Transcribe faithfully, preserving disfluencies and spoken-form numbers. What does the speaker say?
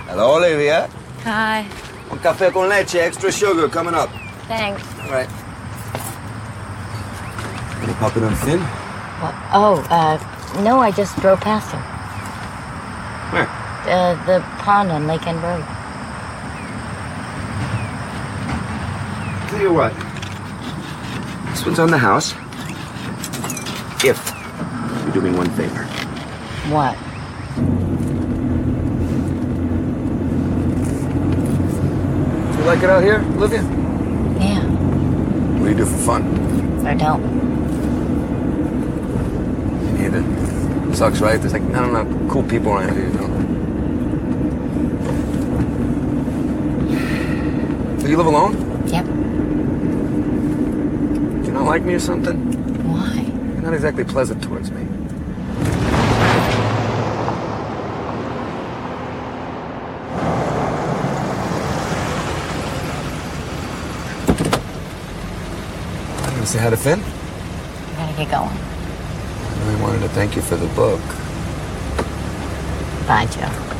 Hello, Olivia. Hi. Un café con leche, extra sugar, coming up. Thanks. All right. Gonna pop it on Finn? What? Oh, uh, no, I just drove past him. Where? Uh, the pond on Lake End Road. Tell you what. This one's on the house. If you do me one favor. What? Do you like it out here, Olivia? Yeah. What do you do for fun? I don't. Me neither. Sucks, right? There's like not enough cool people around here, you know? Do you live alone? Yep. Do you not like me or something? Why? You're not exactly pleasant towards me. I'm gonna say hi to Finn. I gotta get going. I really wanted to thank you for the book. Bye, Joe.